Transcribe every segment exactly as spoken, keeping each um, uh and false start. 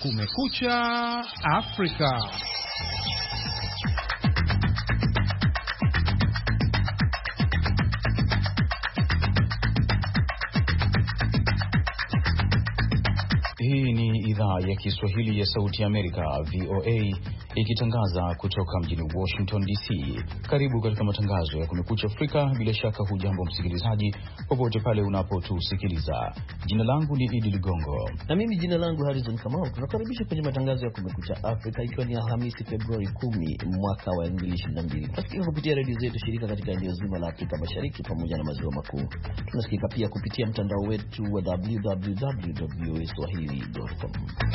Kumekucha Afrika. Hii ni idhaa ya Kiswahili ya Sauti ya Amerika, V O A, ikitangaza kutoka mjini Washington D C. Karibu katika matangazo ya Kumekucha Afrika. Bila shaka hujambo msikilizaji, popote pale unapotusikiliza. Jina langu ni Idi Ligongo. Na mimi jina langu Harrison Kamau. Tunakaribisha kwenye matangazo ya Kumekucha Afrika, ikiwa ni Alhamisi Februari kumi mwaka wa elfu mbili ishirini na mbili. Tunasikika kupitia redio zetu shirika katika eneo zima la Afrika Mashariki pamoja na maziwa makuu. Tunasikika pia kupitia mtandao wetu wa w w w dot v o a swahili dot com.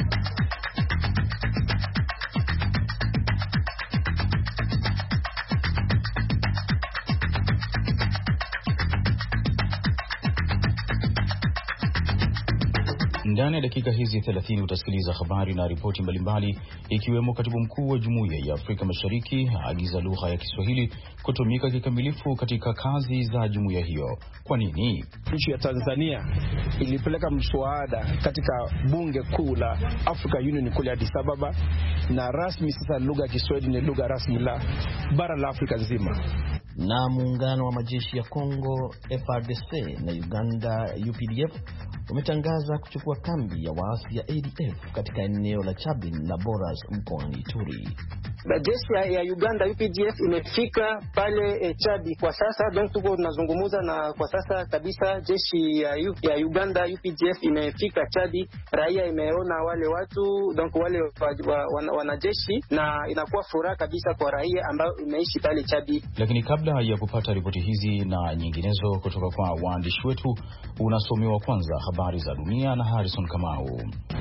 Ndani ya dakika hizi thelathini utasikiliza habari na ripoti mbalimbali, ikiwemo katibu mkuu wa Jumuiya ya Afrika Mashariki aagiza lugha ya Kiswahili kutumika kikamilifu katika kazi za jumuiya hiyo. Kwa nini? Nchi ya Tanzania ilipeleka mswada katika bunge kuu la Africa Union kule Addis Ababa, na rasmi sasa lugha ya Kiswahili ni lugha rasmi la bara la Afrika nzima. Na muungano wa majeshi ya Kongo F A R D C na Uganda U P D F umetangaza kuchukua kambi ya waasi ya A D F katika eneo la Chabin na Boras mkoani Ituri. Jeshi ya Uganda U P D F imefika pale e, Chabi kwa sasa, donc tuko tunazungumza, na kwa sasa kabisa jeshi ya, U, ya Uganda U P D F imefika Chabi. Raia imeona wale watu, donc wale wanajeshi, na inakuwa furaha kabisa kwa raia ambao imeishi pale Chabi. Lakini kabla ya kupata ripoti hizi na nyinginezo kutoka kwa waandishi wetu, unasomewa kwanza habari za dunia na Harrison Kamau.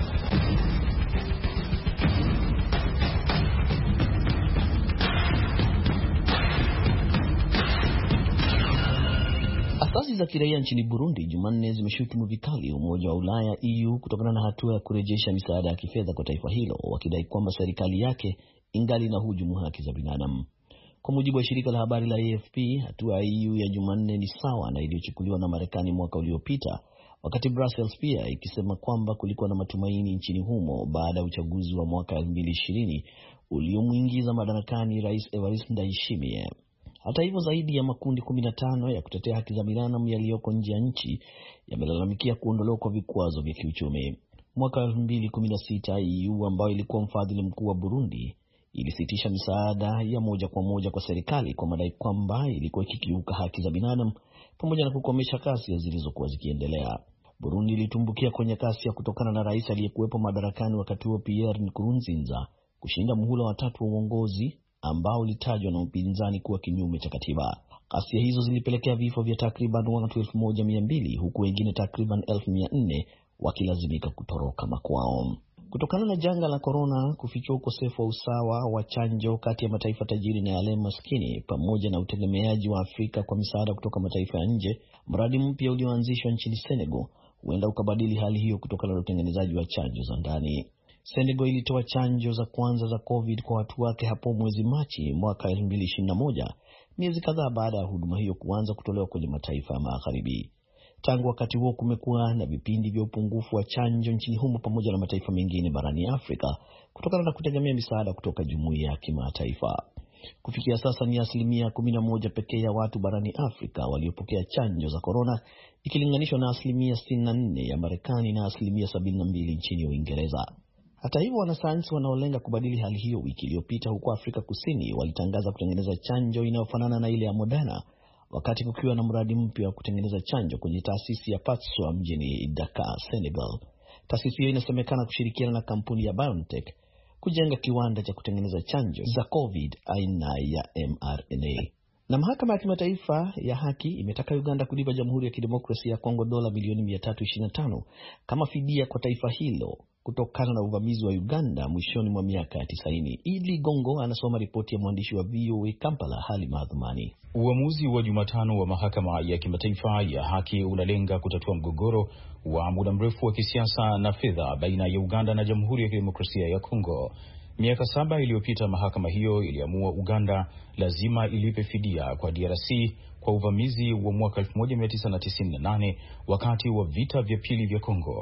Asasi za kiraia nchini Burundi Jumanne zimeshutumu vikali Umoja wa Ulaya E U kutokana na hatua ya kurejesha misaada ya kifedha kwa taifa hilo, wakidai kwamba serikali yake ingali na hujumu haki za binadamu. Kwa mujibu wa shirika la habari la A F P, hatua ya E U ya Jumanne ni sawa na iliyochukuliwa na Marekani mwaka uliopita, wakati Brussels pia ikisema kwamba kulikuwa na matumaini nchini humo baada ya uchaguzi wa mwaka elfu mbili ishirini uliomuingiza madarakani Rais Evariste Ndayishimiye. Hata hivyo, zaidi ya makundi kumi na tano ya kutetea haki za binadamu yaliyoko nje ya nchi yamelalamikia kuondolewa kwa vikwazo vya kiuchumi. Mwaka elfu mbili kumi na sita E U, ambayo ilikuwa mfadhili mkuu wa Burundi, ilisitisha misaada ya moja kwa moja kwa serikali kwa madai kwamba ilikuwa ikikiuka haki za binadamu pamoja na kukomesha kasi zilizokuwa zikiendelea. Burundi ilitumbukia kwenye kasi ya kutokana na rais aliyekuwepo madarakani wakati huo Pierre Nkurunziza kushinda muhula wa tatu wa uongozi ambao ulitajwa na upinzani kuwa kinyume cha katiba. Ghasia hizo zilipelekea vifo vya takriban watu elfu moja mia mbili huku wengine takriban elfu mia nne wakilazimika kutoroka makwao. Kutokana na janga la korona kufichua ukosefu wa usawa wa chanjo kati ya mataifa tajiri na yale maskini, pamoja na utegemeaji wa Afrika kwa misaada kutoka mataifa ya nje, mradi mpya ulioanzishwa nchini Senegal huenda ukabadili hali hiyo kutokana na utengenezaji wa chanjo za ndani. Senegal ilitoa chanjo za kwanza za COVID kwa watu wake hapo mwezi Machi mwaka elfu mbili ishirini na moja, miezi kadhaa baada ya huduma hiyo kuanza kutolewa kwenye mataifa ya magharibi. Tangu wakati huo kumekuwa na vipindi vya upungufu wa chanjo nchini humo pamoja na mataifa mengine barani Afrika kutokana na kutegemea misaada kutoka jumuiya ya kimataifa. Kufikia sasa ni asilimia kumi na moja pekee ya watu barani Afrika waliopokea chanjo za korona, ikilinganishwa na asilimia sitini na nne ya Marekani na asilimia sabini na mbili nchini Uingereza. Hata hivyo, wanasayansi wanaolenga kubadili hali hiyo wiki iliyopita huko Afrika Kusini walitangaza kutengeneza chanjo inayofanana na ile ya Moderna, wakati kukiwa na mradi mpya wa kutengeneza chanjo kwenye taasisi ya Patswa mjini Dakar, Senegal. Taasisi hiyo inasemekana kushirikiana na kampuni ya BioNTech kujenga kiwanda cha kutengeneza chanjo za COVID aina ya M R N A. Na mahakama ya kimataifa ya haki imetaka Uganda kulipa Jamhuri ya Kidemokrasia ya Kongo dola milioni mia tatu ishirini na tano kama fidia kwa taifa hilo kutokana na uvamizi wa Uganda mwishoni mwa miaka ya tisaini. Idli Gongo anasoma ripoti ya mwandishi wa V O A Kampala, Halima Adhumani. Uamuzi wa Jumatano wa mahakama ya kimataifa ya haki unalenga kutatua mgogoro wa muda mrefu wa kisiasa na fedha baina ya Uganda na Jamhuri ya Kidemokrasia ya Kongo. Miaka saba iliyopita mahakama hiyo iliamua Uganda lazima ilipe fidia kwa D R C kwa uvamizi wa mwaka elfu moja mia tisa tisini na nane wakati wa vita vya pili vya Kongo.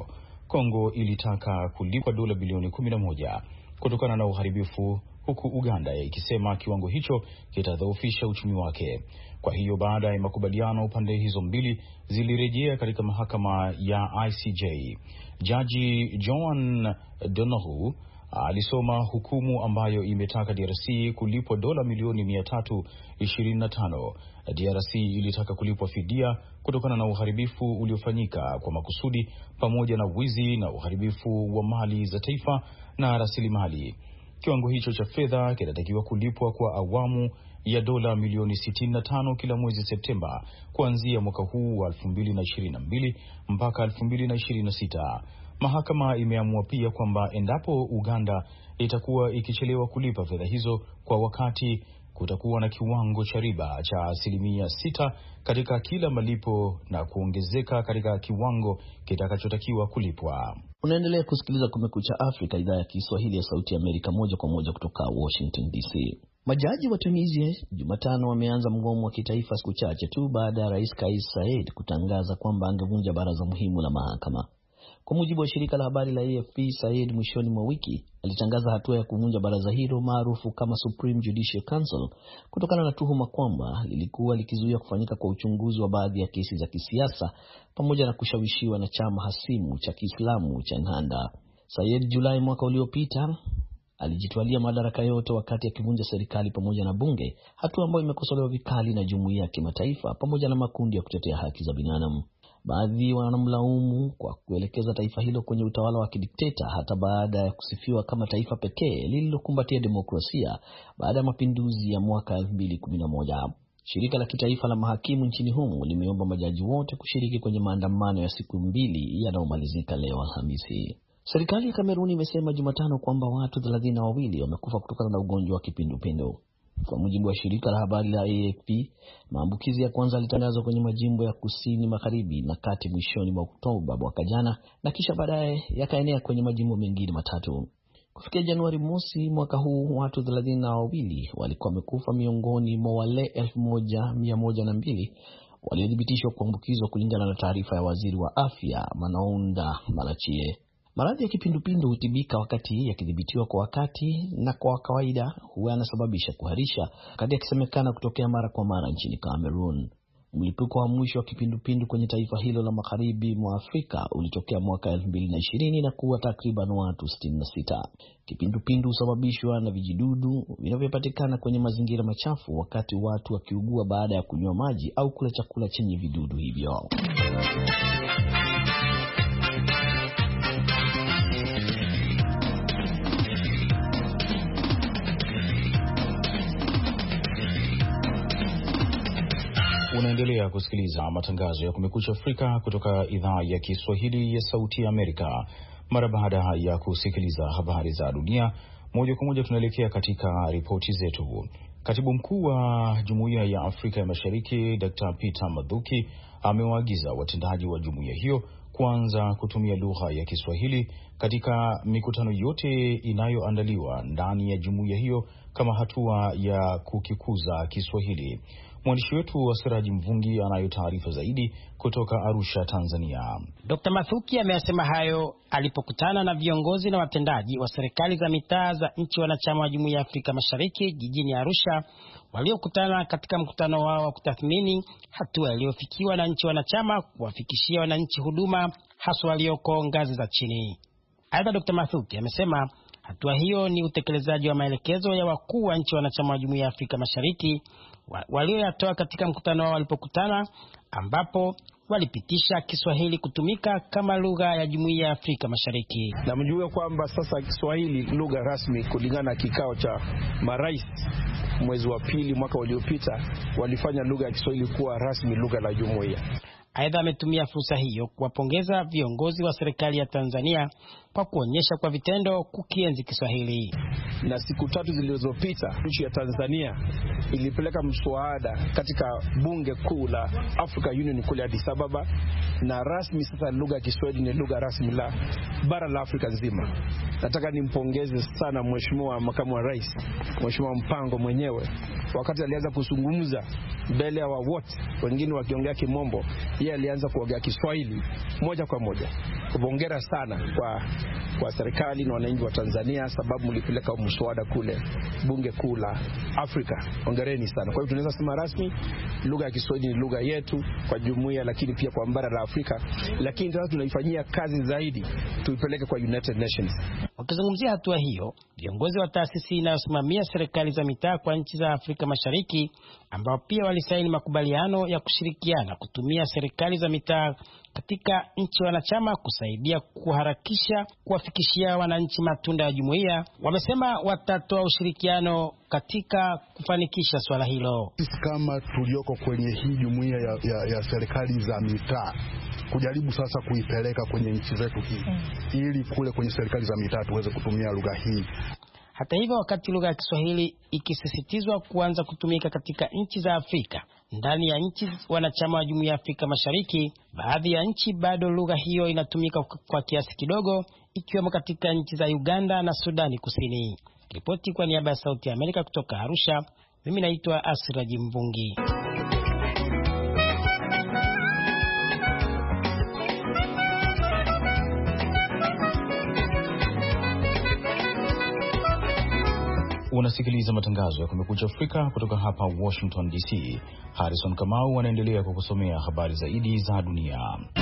Kongo ilitaka kulipwa dola bilioni kumi na moja kutokana na uharibifu, huku Uganda ikisema kiwango hicho kitadhoofisha uchumi wake. Kwa hiyo baada ya makubaliano, pande hizo mbili zilirejea katika mahakama ya I C J. Jaji Joan Donoghue alisoma hukumu ambayo imetaka D R C kulipwa dola milioni mia tatu ishirini na tano. D R C ilitaka kulipwa fidia kutokana na uharibifu uliofanyika kwa makusudi pamoja na wizi na uharibifu wa mali za taifa na rasilimali. Kiwango hicho cha fedha kinatakiwa kulipwa kwa awamu ya dola milioni sitini na tano kila mwezi Septemba kuanzia mwaka huu wa elfu mbili na ishirini na mbili mpaka elfu mbili na ishirini na sita. Mahakama imeamua pia kwamba endapo Uganda itakuwa ikichelewa kulipa fedha hizo kwa wakati, kutakuwa na kiwango cha riba cha asilimia sita katika kila malipo na kuongezeka katika kiwango kitakachotakiwa kulipwa. Unaendelea kusikiliza Kumekucha Afrika, idhaa ya Kiswahili ya Sauti ya Amerika, moja kwa moja kutoka Washington D C. Majaji wa Tunisia Jumatano wameanza mgomo wa kitaifa siku chache tu baada ya Rais Kais Saied kutangaza kwamba angevunja baraza muhimu la mahakama. Kwa mujibu wa shirika la habari la A F P, Saied mwishoni mwa wiki alitangaza hatua ya kuvunja baraza hilo maarufu kama Supreme Judicial Council kutokana na tuhuma kwamba lilikuwa likizuia kufanyika kwa uchunguzi wa baadhi ya kesi za kisiasa pamoja na kushawishiwa na chama hasimu cha Kiislamu cha Ennahda. Saied Julai mwaka uliopita alijitwalia madaraka yote wakati akivunja serikali pamoja na bunge, hatua ambayo imekosolewa vikali na jumuiya ya kimataifa pamoja na makundi ya kutetea haki za binadamu. Baadhi wanamlaumu kwa kuelekeza taifa hilo kwenye utawala wa kidikteta hata baada ya kusifiwa kama taifa pekee lililokumbatia demokrasia baada ya mapinduzi ya mwaka elfu mbili kumi na moja. Shirika la kitaifa la mahakimu nchini humo limeomba majaji wote kushiriki kwenye maandamano ya siku mbili yanayomalizika leo Alhamisi. Serikali ya Kameruni imesema Jumatano kwamba watu thelathini na wawili wamekufa kutokana na ugonjwa wa kipindupindu. Kwa mujibu wa shirika la habari la A F P, maambukizi ya kwanza yalitangazwa kwenye majimbo ya kusini magharibi na kati mwishoni mwa Oktoba mwaka jana, na kisha baadaye yakaenea kwenye majimbo mengine matatu. Kufikia Januari mosi mwaka huu, watu thelathini na wawili walikuwa wamekufa miongoni mwa wale elfu moja mia moja na mbili waliothibitishwa kuambukizwa, kulingana na taarifa ya waziri wa afya Manaunda Malachie. Maradhi ya kipindupindu hutibika wakati yakidhibitiwa kwa wakati na kwa kawaida huwa yanasababisha kuharisha, wakati yakisemekana kutokea mara kwa mara nchini Cameroon. Mlipuko wa mwisho wa kipindupindu kwenye taifa hilo la magharibi mwa Afrika ulitokea mwaka elfu mbili na ishirini na kuwa takriban watu sitini na sita. Kipindupindu husababishwa na vijidudu vinavyopatikana kwenye mazingira machafu wakati watu wakiugua baada ya kunywa maji au kula chakula chenye vidudu hivyo. Unaendelea kusikiliza matangazo ya Kumekucha Afrika kutoka idhaa ya Kiswahili ya Sauti ya Amerika. Mara baada ya kusikiliza habari za dunia moja kwa moja, tunaelekea katika ripoti zetu. Katibu mkuu wa Jumuiya ya Afrika ya Mashariki Daktari Peter Mathuki amewaagiza watendaji wa jumuiya hiyo kuanza kutumia lugha ya Kiswahili katika mikutano yote inayoandaliwa ndani ya jumuiya hiyo kama hatua ya kukikuza Kiswahili. Mwandishi wetu wa Siraji Mvungi anayo taarifa zaidi kutoka Arusha, Tanzania. Daktari Mathuki amesema hayo alipokutana na viongozi na watendaji wa serikali za mitaa za nchi wanachama wa Jumuiya ya Afrika Mashariki jijini Arusha, waliokutana katika mkutano wao wa kutathmini hatua iliyofikiwa na nchi wanachama kuwafikishia wananchi huduma hasa walioko ngazi za chini. Aidha, Daktari Mathuki amesema hatua hiyo ni utekelezaji wa maelekezo ya wakuu wa nchi wanachama wa Jumuiya ya Afrika Mashariki walioyatoa katika mkutano wao walipokutana, ambapo walipitisha Kiswahili kutumika kama lugha ya Jumuiya ya Afrika Mashariki. Na mjue kwamba sasa Kiswahili lugha rasmi kulingana na kikao cha marais mwezi wa pili mwaka uliopita, walifanya lugha ya Kiswahili kuwa rasmi lugha la jumuiya. Aidha, ametumia fursa hiyo kuwapongeza viongozi wa serikali ya Tanzania kwa kwa kuonyesha kwa vitendo kukienzi Kiswahili. Na siku tatu zilizopita nchi ya Tanzania ilipeleka mswada katika bunge kuu la Africa Union kule Addis Ababa, na rasmi sasa lugha ya Kiswahili ni lugha rasmi la bara la Afrika nzima. Nataka nimpongeze sana Mheshimiwa Makamu wa Rais, Mheshimiwa Mpango mwenyewe, wakati alianza kuzungumza mbele ya wote wengine wakiongea Kimombo, yeye alianza kuongea Kiswahili moja kwa moja. Hongera sana kwa kwa serikali na wananchi wa Tanzania, sababu mlipeleka mswada kule bunge kuu la Afrika. Hongereni sana. Kwa hivyo tunaweza sema rasmi lugha ya Kiswahili ni lugha yetu kwa jumuiya, lakini pia kwa bara la Afrika, lakini sasa tunaifanyia kazi zaidi tuipeleke kwa United Nations. Wakizungumzia hatua hiyo, viongozi wa taasisi inayosimamia serikali za mitaa kwa nchi za Afrika Mashariki, ambao pia walisaini makubaliano ya kushirikiana kutumia serikali za mitaa katika nchi wanachama kusaidia kuharakisha kuwafikishia wananchi matunda ya jumuiya, wamesema watatoa ushirikiano katika kufanikisha swala hilo. Sisi kama tulioko kwenye hii jumuiya ya, ya, ya serikali za mitaa kujaribu sasa kuipeleka kwenye nchi zetu hii, mm. ili kule kwenye serikali za mitaa tuweze kutumia lugha hii. Hata hivyo, wakati lugha ya Kiswahili ikisisitizwa kuanza kutumika katika nchi za Afrika ndani ya nchi wanachama wa Jumuiya ya Afrika Mashariki, baadhi ya nchi bado lugha hiyo inatumika kwa kiasi kidogo, ikiwemo katika nchi za Uganda na Sudani Kusini. Ripoti kwa niaba ya Sauti ya Amerika kutoka Arusha, mimi naitwa Asiraji Mvungi. Unasikiliza matangazo ya Kumekucha Afrika kutoka hapa Washington D C. Harrison Kamau anaendelea kukusomea habari zaidi za dunia.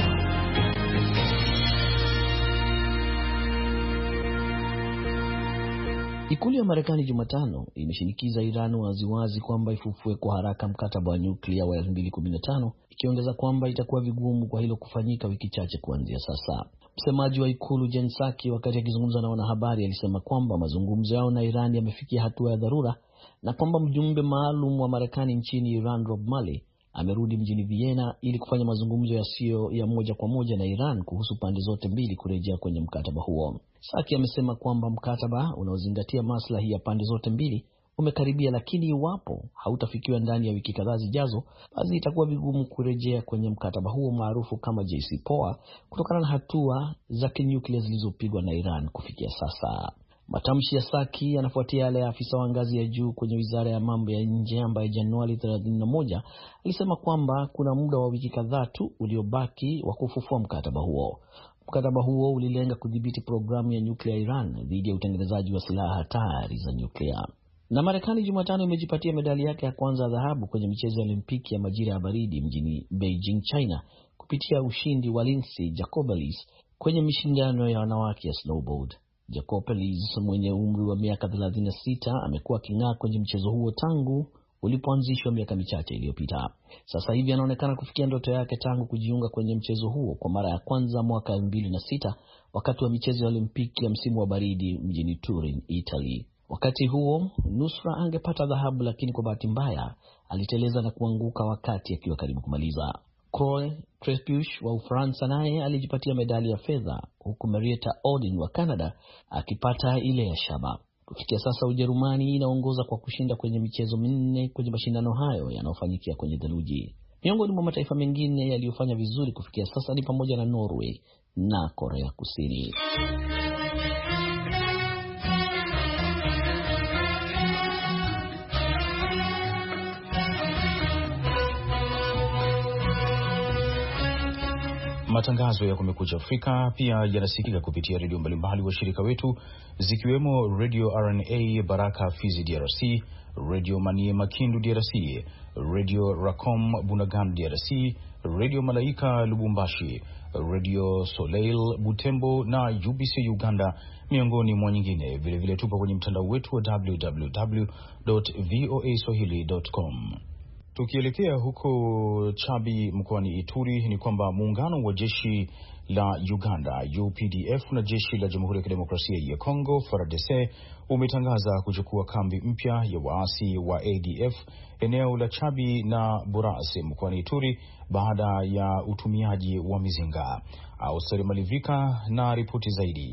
Ikulu ya Marekani Jumatano imeshinikiza Iran waziwazi kwamba ifufue kwa haraka mkataba wa nyuklia wa elfu mbili kumi na tano, ikiongeza kwamba itakuwa vigumu kwa hilo kufanyika wiki chache kuanzia sasa. Msemaji wa ikulu Jen Psaki, wakati akizungumza na wanahabari, alisema kwamba mazungumzo yao na Iran yamefikia hatua ya dharura na kwamba mjumbe maalum wa Marekani nchini Iran Rob Malley amerudi mjini Vienna ili kufanya mazungumzo yasiyo ya moja kwa moja na Iran kuhusu pande zote mbili kurejea kwenye mkataba huo. Psaki amesema kwamba mkataba unaozingatia maslahi ya pande zote mbili umekaribia, lakini iwapo hautafikiwa ndani ya wiki kadhaa zijazo, basi itakuwa vigumu kurejea kwenye mkataba huo maarufu kama J C P O A kutokana na hatua za kinyuklia zilizopigwa na Iran kufikia sasa. Matamshi ya Psaki yanafuatia yale ya afisa wa ngazi ya juu kwenye Wizara ya Mambo ya Nje ambaye Januari thelathini na moja alisema kwamba kuna muda wa wiki kadhaa tu uliobaki wa kufufua mkataba huo. Mkataba huo ulilenga kudhibiti programu ya nyuklia ya Iran dhidi ya utengenezaji wa silaha hatari za nyuklia. Na Marekani Jumatano imejipatia medali yake ya kwanza ya dhahabu kwenye michezo ya Olimpiki ya majira ya baridi mjini Beijing, China, kupitia ushindi wa Lindsey Jacobellis kwenye mashindano ya wanawake ya snowboard. Jacobellis mwenye umri wa miaka thelathini na sita amekuwa king'aa kwenye mchezo huo tangu ulipoanzishwa miaka michache iliyopita. Sasa hivi anaonekana kufikia ndoto yake tangu kujiunga kwenye mchezo huo kwa mara ya kwanza mwaka elfu mbili na sita wakati wa michezo ya Olimpiki ya msimu wa baridi mjini Turin, Italy. Wakati huo nusra angepata dhahabu, lakini kwa bahati mbaya aliteleza na kuanguka wakati akiwa karibu kumaliza. Croix Crespius wa Ufaransa naye alijipatia medali ya fedha, huku Marietta Odin wa Canada akipata ile ya shaba. Kufikia sasa Ujerumani inaongoza kwa kushinda kwenye michezo minne kwenye mashindano hayo yanayofanyikia kwenye theluji. Miongoni mwa mataifa mengine yaliyofanya vizuri kufikia sasa ni pamoja na Norway na Korea Kusini. Matangazo ya Kumekucha Afrika pia yanasikika kupitia redio mbalimbali wa shirika wetu, zikiwemo Radio R N A Baraka Fizi D R C, Radio Maniema Kindu D R C, Radio Racom Bunagana D R C, Radio Malaika Lubumbashi, Radio Soleil Butembo na U B C Uganda, miongoni mwa nyingine. Vile vile tupo kwenye mtandao wetu wa w w w dot voa swahili dot com. Tukielekea huko Chabi mkoani Ituri, ni kwamba muungano wa jeshi la Uganda U P D F na jeshi la Jamhuri ya Kidemokrasia ya Kongo F A R D C umetangaza kuchukua kambi mpya ya waasi wa A D F eneo la Chabi na Burasi mkoani Ituri baada ya utumiaji wa mizinga. Austari Malivika na ripoti zaidi.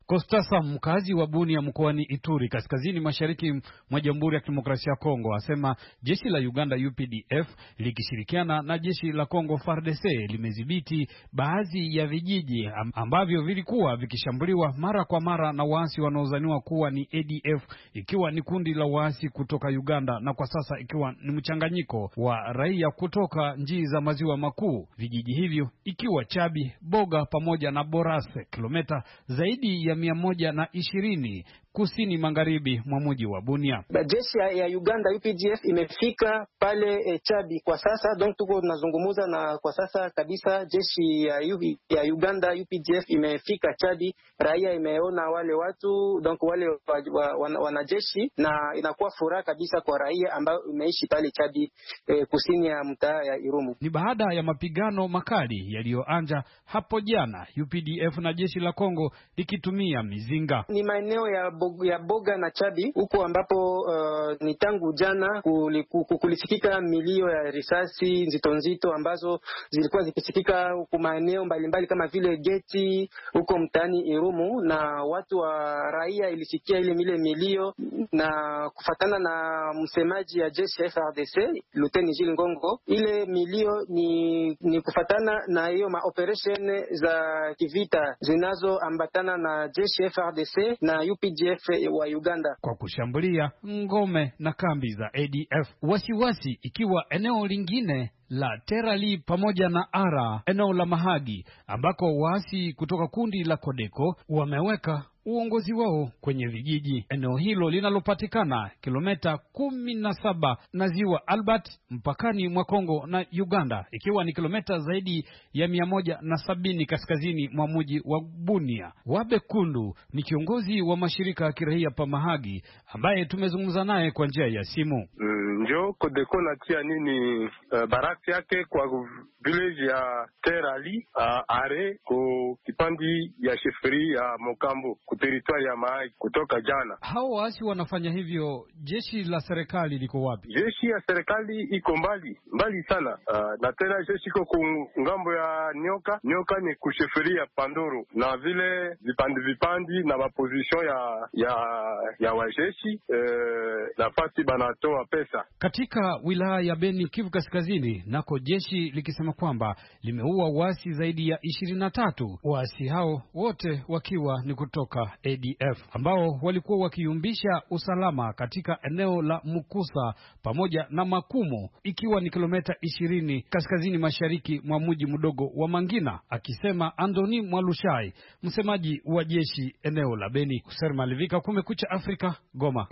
Kostasa, mkazi wa Bunia mkoani Ituri, kaskazini mashariki mwa Jamhuri ya Kidemokrasia ya Kongo, asema jeshi la Uganda U P D F likishirikiana na jeshi la Kongo F A R D C limedhibiti baadhi ya vijiji ambavyo vilikuwa vikishambuliwa mara kwa mara na waasi wanaozaniwa kuwa ni A D F, ikiwa ni kundi la waasi kutoka Uganda, na kwa sasa ikiwa ni mchanganyiko wa raia kutoka njii za maziwa makuu. Vijiji hivyo ikiwa Chabi, Boga pamoja na Borase, kilomita zaidi ya mia moja na ishirini kusini magharibi mwa mji wa Bunia. Jeshi ya Uganda U P D F imefika pale e, Chabi kwa sasa, donc tuko tunazungumza, na kwa sasa kabisa jeshi ya, U, ya Uganda U P D F imefika Chabi. Raia imeona wale watu, donc wale wanajeshi wa, wa, na inakuwa furaha kabisa kwa raia ambao imeishi pale Chabi e, kusini ya mtaa ya Irumu. Ni baada ya mapigano makali yaliyoanza hapo jana, U P D F na jeshi la Kongo likitumia mizinga. Ni maeneo ya ya Boga na Chabi huko ambapo uh, ni tangu jana kulisikika milio ya risasi nzito nzito ambazo zilikuwa zikisikika huko maeneo mbalimbali kama vile Geti huko mtaani Irumu, na watu wa raia ilisikia ile mile milio, na kufatana na msemaji ya jeshi F A R D C Luteni Jili Ngongo, ile milio ni, ni kufatana na hiyo ma operation za kivita zinazoambatana na jeshi F A R D C na U P D F wa Uganda kwa kushambulia ngome na kambi za A D F. Wasiwasi ikiwa eneo lingine la Terali pamoja na Ara, eneo la Mahagi, ambako waasi kutoka kundi la Kodeko wameweka uongozi wao kwenye vijiji. Eneo hilo linalopatikana kilomita kumi na saba na ziwa Albert, mpakani mwa Kongo na Uganda, ikiwa ni kilomita zaidi ya mia moja na sabini kaskazini mwa mji wa Bunia. Wabe Kundu ni kiongozi wa mashirika ya kiraia pa Mahagi, ambaye tumezungumza naye kwa njia ya simu. Mm, njo Kodeko natia nini uh, baraki yake kwa village ya Terali uh, are ko kipandi ya sheferi ya Mokambo territoire ya Mahagi kutoka jana. Hao waasi wanafanya hivyo, jeshi la serikali liko wapi? Jeshi ya serikali iko mbali mbali sana, uh, na tena jeshi iko ngambo ya Nyoka. Nyoka ni kusheferia Pandoro, na vile vipandi vipandi na maposition ya ya ya wajeshi eh, nafasi banatoa pesa. Katika wilaya ya Beni, Kivu Kaskazini, nako jeshi likisema kwamba limeua waasi zaidi ya ishirini na tatu, waasi hao wote wakiwa ni kutoka A D F ambao walikuwa wakiumbisha usalama katika eneo la Mukusa pamoja na Makumo, ikiwa ni kilomita ishirini kaskazini mashariki mwa mji mdogo wa Mangina, akisema Andoni Mwalushai, msemaji wa jeshi eneo la Beni. Kuser Malivika, Kumekucha Afrika, Goma.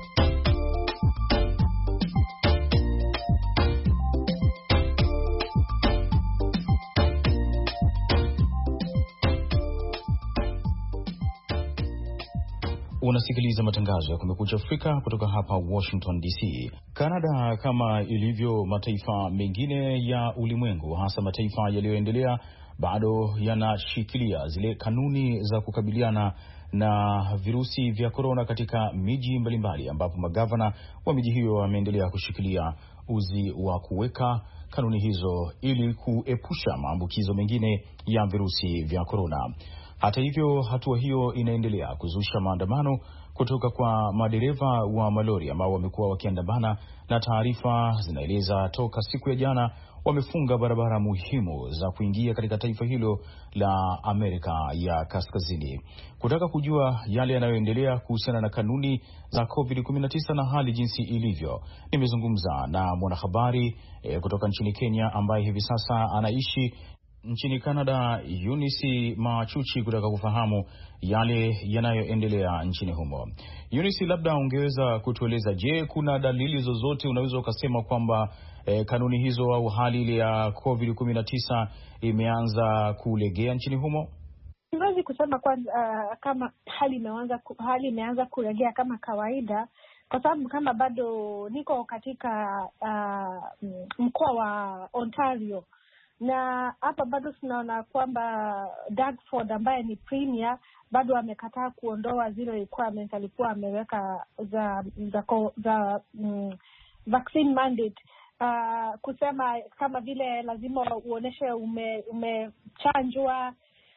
Unasikiliza matangazo ya Kumekucha Afrika kutoka hapa Washington D C. Kanada, kama ilivyo mataifa mengine ya ulimwengu, hasa mataifa yaliyoendelea, bado yanashikilia zile kanuni za kukabiliana na virusi vya korona katika miji mbalimbali, ambapo magavana wa miji hiyo wameendelea kushikilia uzi wa kuweka kanuni hizo ili kuepusha maambukizo mengine ya virusi vya korona. Hata hivyo, hatua hiyo inaendelea kuzusha maandamano kutoka kwa madereva wa malori ambao wamekuwa wakiandamana, na taarifa zinaeleza toka siku ya jana wamefunga barabara muhimu za kuingia katika taifa hilo la Amerika ya Kaskazini. Kutaka kujua yale yanayoendelea kuhusiana na kanuni za covid kumi na tisa na hali jinsi ilivyo, nimezungumza na mwanahabari e, kutoka nchini Kenya ambaye hivi sasa anaishi nchini Canada, Eunice Machuchi, kutaka kufahamu yale yanayoendelea nchini humo. Eunice, labda ungeweza kutueleza, je, kuna dalili zozote unaweza ukasema kwamba eh, kanuni hizo au hali ile ya covid kumi na tisa imeanza kulegea nchini humo? Siwezi kusema kwa, uh, kama hali imeanza hali imeanza kulegea kama kawaida, kwa sababu kama bado niko katika uh, mkoa wa Ontario, na hapa bado tunaona kwamba Doug Ford ambaye ni premier bado amekataa kuondoa zile requirements alikuwa ameweka za za, za um, vaccine mandate, uh, kusema kama vile lazima uoneshe ume umechanjwa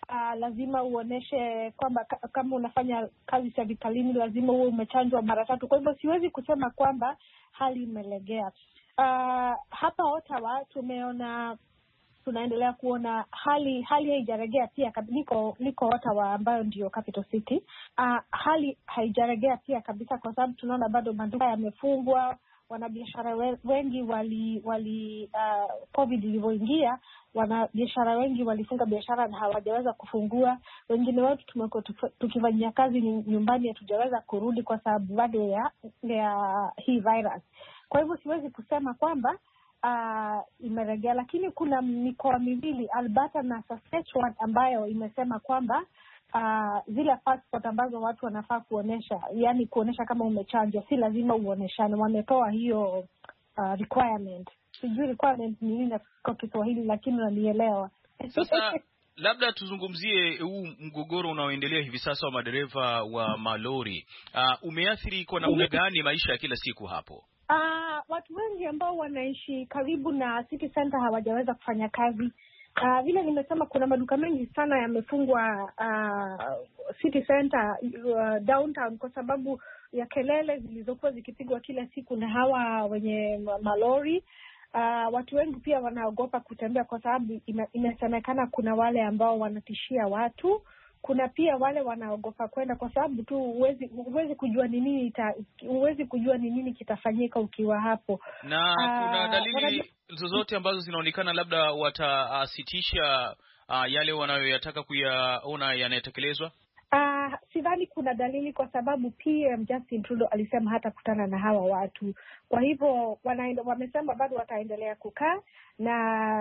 uh, lazima uoneshe kwamba kama unafanya kazi serikalini lazima uwe umechanjwa mara tatu. Kwa hivyo siwezi kusema kwamba hali imelegea. Uh, hapa Ottawa tumeona tunaendelea kuona hali hali haijaregea pia. Niko niko Ottawa ambayo ndio capital city. Uh, hali haijaregea pia kabisa, kwa sababu tunaona bado maduka yamefungwa, wanabiashara wengi wali wali uh, COVID ilivyoingia, wanabiashara wengi walifunga biashara na hawajaweza kufungua. Wengine wetu tumekuwa tukifanyia kazi nyumbani, hatujaweza kurudi kwa sababu bado ya, ya hii virus. Kwa hivyo siwezi kusema kwamba Uh, imeregea, lakini kuna mikoa miwili, Alberta na Saskatchewan, ambayo imesema kwamba uh, zile passport ambazo watu wanafaa kuonesha, yani kuonesha kama umechanjwa, si lazima uoneshane. Wametoa hiyo uh, requirement. Sijui requirement ni nini kwa Kiswahili, lakini unanielewa. Sasa labda tuzungumzie huu mgogoro unaoendelea hivi sasa wa madereva wa malori. Uh, umeathiri kwa namna gani maisha ya kila siku hapo? Uh, watu wengi ambao wanaishi karibu na city center hawajaweza kufanya kazi. Uh, vile nimesema, kuna maduka mengi sana yamefungwa uh, city center uh, downtown kwa sababu ya kelele zilizokuwa zikipigwa kila siku na hawa wenye malori. Uh, watu wengi pia wanaogopa kutembea kwa sababu inasemekana kuna wale ambao wanatishia watu. Kuna pia wale wanaogopa kwenda kwa sababu tu huwezi huwezi kujua ni nini ita huwezi kujua ni nini kitafanyika ukiwa hapo. Na kuna dalili uh, zozote ambazo zinaonekana labda watasitisha uh, yale wanayoyataka kuyaona yanatekelezwa? Uh, sidhani kuna dalili kwa sababu P M Justin Trudeau alisema hata kutana na hawa watu. Kwa hivyo wanaenda, wamesema bado wataendelea kukaa na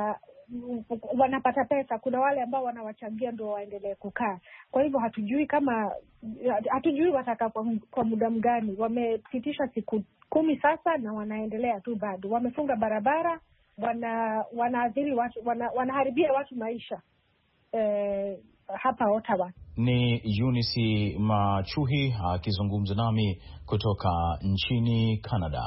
wanapata pesa. Kuna wale ambao wanawachangia ndio waendelee kukaa. Kwa hivyo hatujui kama hatujui wataka kwa, kwa muda mgani. Wamepitisha siku kumi sasa na wanaendelea tu bado. Wamefunga barabara, wana wanaadhiri watu, wana, wanaharibia watu maisha. Eh, hapa Ottawa. Ni Eunice Machuhi akizungumza nami kutoka nchini Canada.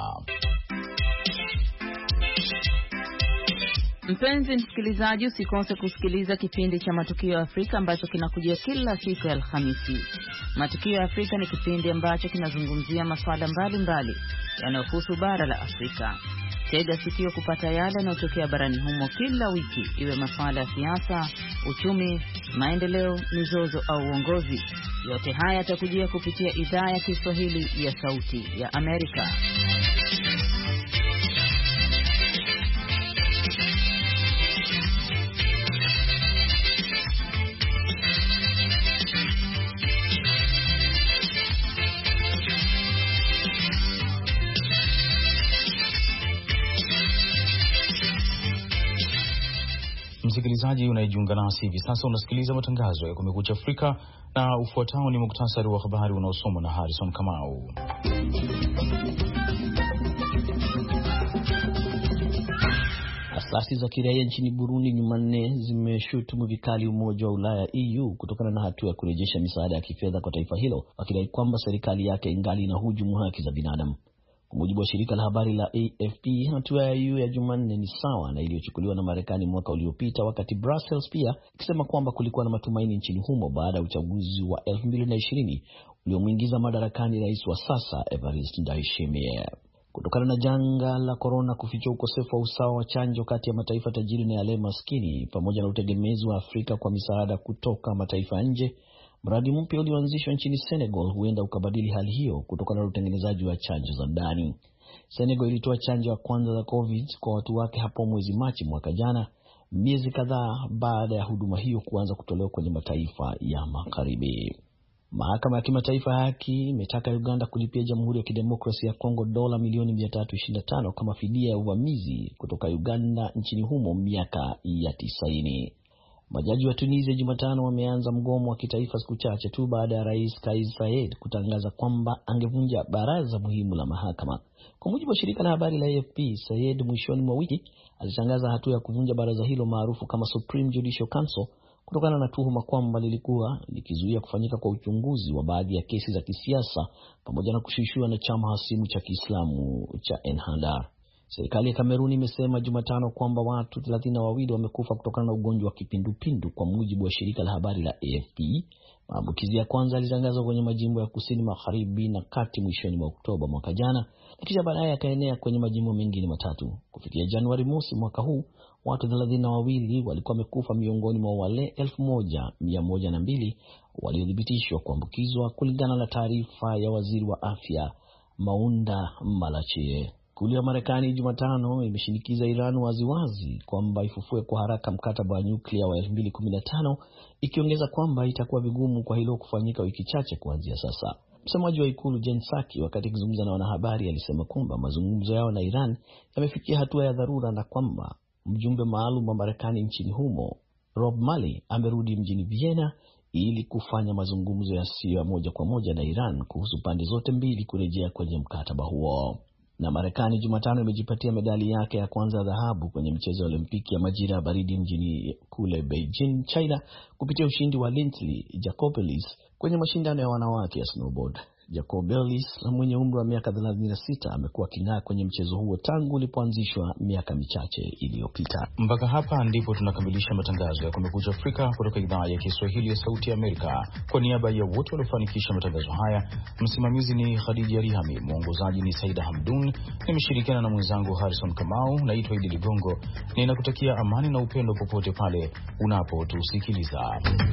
Mpenzi msikilizaji, usikose kusikiliza kipindi cha Matukio ya Afrika ambacho kinakujia kila siku ya Alhamisi. Matukio ya Afrika ni kipindi ambacho kinazungumzia masuala mbalimbali yanayohusu bara la Afrika. Tega sikio kupata yale yanayotokea barani humo kila wiki, iwe masuala ya siasa, uchumi, maendeleo, mizozo au uongozi. Yote haya yatakujia kupitia idhaa ya Kiswahili ya Sauti ya Amerika. Msikilizaji unayejiunga nasi hivi sasa, unasikiliza matangazo ya Kumekucha Afrika, na ufuatao ni muktasari wa habari unaosomwa na Harrison Kamau. Asasi za kiraia nchini Burundi Jumanne zimeshutumu vikali Umoja wa Ulaya E U kutokana na hatua ya kurejesha misaada ya kifedha kwa taifa hilo, wakidai kwamba serikali yake ingali inahujumu haki za binadamu. Kwa mujibu wa shirika la habari la A F P, hatua ya E U ya Jumanne ni sawa na iliyochukuliwa na Marekani mwaka uliopita, wakati Brussels pia ikisema kwamba kulikuwa na matumaini nchini humo baada ya uchaguzi wa elfu mbili na ishirini uliomuingiza madarakani rais wa sasa Evariste Ndayishimiye. Kutokana na janga la corona kufichua ukosefu wa usawa wa chanjo kati ya mataifa tajiri na yale maskini, pamoja na utegemezi wa Afrika kwa misaada kutoka mataifa nje, mradi mpya ulioanzishwa nchini Senegal huenda ukabadili hali hiyo kutokana na utengenezaji wa chanjo za ndani. Senegal ilitoa chanjo ya kwanza za COVID kwa watu wake hapo mwezi Machi mwaka jana, miezi kadhaa baada ya huduma hiyo kuanza kutolewa kwenye mataifa ya magharibi. Mahakama ya Kimataifa ya Haki imetaka Uganda kulipia Jamhuri ya Kidemokrasia ya Kongo dola milioni mia tatu ishirini na tano kama fidia ya uvamizi kutoka Uganda nchini humo miaka ya tisaini. Majaji wa Tunisia Jumatano wameanza mgomo wa kitaifa siku chache tu baada ya Rais Kais Saied kutangaza kwamba angevunja baraza muhimu la mahakama. Kwa mujibu wa shirika la habari la A F P, Saied mwishoni mwa wiki alitangaza hatua ya kuvunja baraza hilo maarufu kama Supreme Judicial Council kutokana na tuhuma kwamba lilikuwa likizuia kufanyika kwa uchunguzi wa baadhi ya kesi za kisiasa pamoja na kushushua na chama hasimu cha Kiislamu cha Ennahda. Serikali ya Kameruni imesema Jumatano kwamba watu thelathini na wawili wamekufa kutokana na ugonjwa wa kipindupindu kwa mujibu wa shirika la habari la A F P. Maambukizi ya kwanza yalitangazwa kwenye majimbo ya kusini magharibi na kati mwishoni mwa Oktoba mwaka jana, na kisha baadaye yakaenea kwenye majimbo mengine matatu. Kufikia Januari mosi mwaka huu, watu thelathini na wawili walikuwa wamekufa miongoni mwa wale elfu moja mia moja na mbili waliothibitishwa kuambukizwa, kulingana na taarifa ya waziri wa afya Maunda Malachi. Ikulu ya Marekani Jumatano imeshinikiza Iran waziwazi kwamba ifufue kwa haraka mkataba wa nyuklia wa elfu mbili kumi na tano, ikiongeza kwamba itakuwa vigumu kwa hilo kufanyika wiki chache kuanzia sasa. Msemaji wa ikulu Jen Psaki, wakati akizungumza na wanahabari, alisema kwamba mazungumzo yao na Iran yamefikia hatua ya dharura na kwamba mjumbe maalum wa Marekani nchini humo Rob Malley amerudi mjini Vienna ili kufanya mazungumzo yasiyo ya moja kwa moja na Iran kuhusu pande zote mbili kurejea kwenye mkataba huo. Na Marekani Jumatano imejipatia medali yake ya kwanza ya dhahabu kwenye michezo ya Olimpiki ya majira ya baridi mjini kule Beijing, China, kupitia ushindi wa Lindsey Jacobellis kwenye mashindano ya wanawake ya snowboard. Jacobellis mwenye umri wa miaka thelathini na sita amekuwa king'aa kwenye mchezo huo tangu ulipoanzishwa miaka michache iliyopita. Mpaka hapa ndipo tunakamilisha matangazo ya Kumekucha Afrika kutoka idhaa ya Kiswahili ya Sauti ya Amerika. Kwa niaba ya wote waliofanikisha matangazo haya, msimamizi ni Khadija Rihami, mwongozaji ni Saida Hamdun, nimeshirikiana na mwenzangu Harrison Kamau. Naitwa Idi Ligongo, ninakutakia amani na upendo popote pale unapotusikiliza.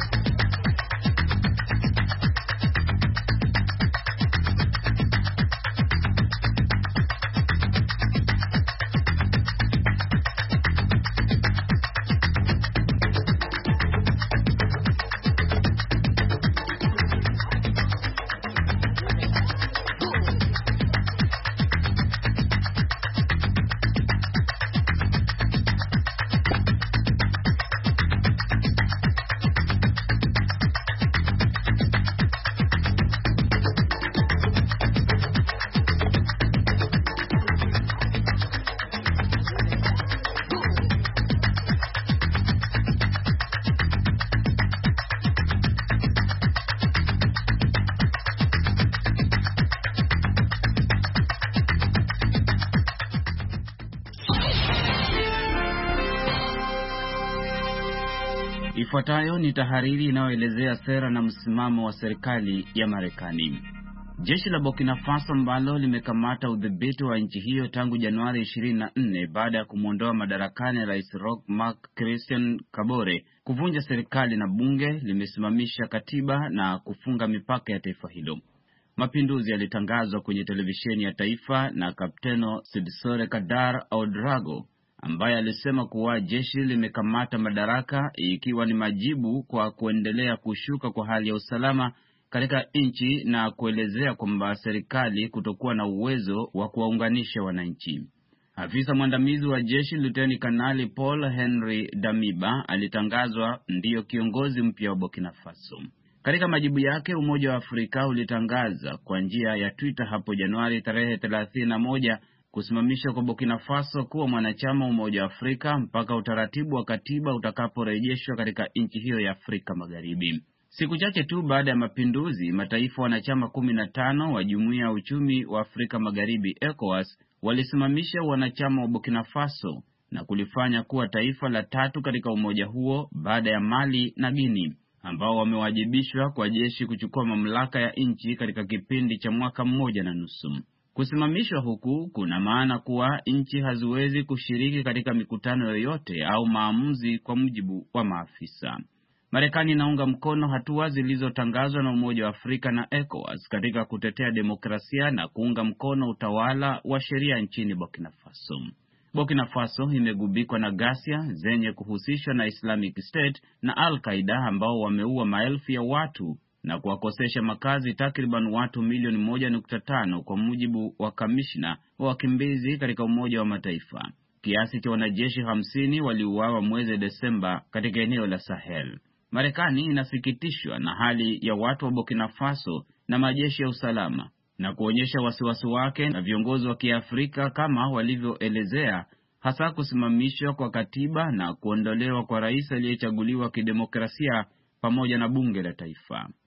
Ifuatayo ni tahariri inayoelezea sera na msimamo wa serikali ya Marekani. Jeshi la Burkina Faso ambalo limekamata udhibiti wa nchi hiyo tangu Januari ishirini na nne baada ya kumwondoa madarakani Rais Roch Marc Christian Kabore, kuvunja serikali na bunge, limesimamisha katiba na kufunga mipaka ya taifa hilo. Mapinduzi yalitangazwa kwenye televisheni ya taifa na Kapteno Sidsore Kadar Ouedraogo, ambaye alisema kuwa jeshi limekamata madaraka ikiwa ni majibu kwa kuendelea kushuka kwa hali ya usalama katika nchi, na kuelezea kwamba serikali kutokuwa na uwezo wa kuwaunganisha wananchi. Afisa mwandamizi wa jeshi Luteni Kanali Paul Henry Damiba alitangazwa ndiyo kiongozi mpya wa Burkina Faso. Katika majibu yake, Umoja wa Afrika ulitangaza kwa njia ya Twitter hapo Januari tarehe thelathini na moja kusimamisha kwa Burkina Faso kuwa mwanachama wa Umoja wa Afrika mpaka utaratibu wa katiba utakaporejeshwa katika nchi hiyo ya Afrika Magharibi. Siku chache tu baada ya mapinduzi, mataifa wanachama kumi na tano wa Jumuiya ya Uchumi wa Afrika Magharibi ECOWAS walisimamisha wanachama wa Burkina Faso na kulifanya kuwa taifa la tatu katika umoja huo baada ya Mali na Guinea, ambao wamewajibishwa kwa jeshi kuchukua mamlaka ya nchi katika kipindi cha mwaka mmoja na nusu. Kusimamishwa huku kuna maana kuwa nchi haziwezi kushiriki katika mikutano yoyote au maamuzi, kwa mujibu wa maafisa. Marekani inaunga mkono hatua zilizotangazwa na Umoja wa Afrika na ECOWAS katika kutetea demokrasia na kuunga mkono utawala wa sheria nchini Burkina Faso. Burkina Faso imegubikwa na ghasia zenye kuhusishwa na Islamic State na Al-Qaeda ambao wameua maelfu ya watu na kuwakosesha makazi takriban watu milioni moja nukta tano, kwa mujibu wa kamishna wa wakimbizi katika Umoja wa Mataifa. Kiasi cha wanajeshi hamsini waliuawa mwezi Desemba katika eneo la Sahel. Marekani inasikitishwa na hali ya watu wa Burkina Faso na majeshi ya usalama, na kuonyesha wasiwasi wake na viongozi wa Kiafrika kama walivyoelezea, hasa kusimamishwa kwa katiba na kuondolewa kwa rais aliyechaguliwa kidemokrasia pamoja na bunge la taifa.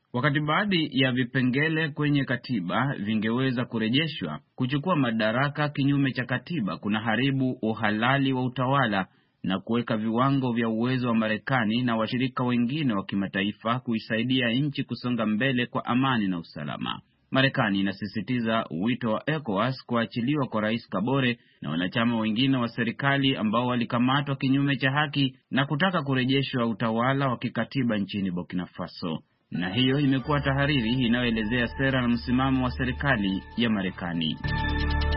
Wakati baadhi ya vipengele kwenye katiba vingeweza kurejeshwa, kuchukua madaraka kinyume cha katiba kuna haribu uhalali wa utawala na kuweka viwango vya uwezo wa Marekani na washirika wengine wa kimataifa kuisaidia nchi kusonga mbele kwa amani na usalama. Marekani inasisitiza wito wa ECOWAS kuachiliwa kwa Rais Kabore na wanachama wengine wa serikali ambao walikamatwa kinyume cha haki na kutaka kurejeshwa utawala wa kikatiba nchini Burkina Faso. Na hiyo imekuwa tahariri inayoelezea sera na msimamo wa serikali ya Marekani.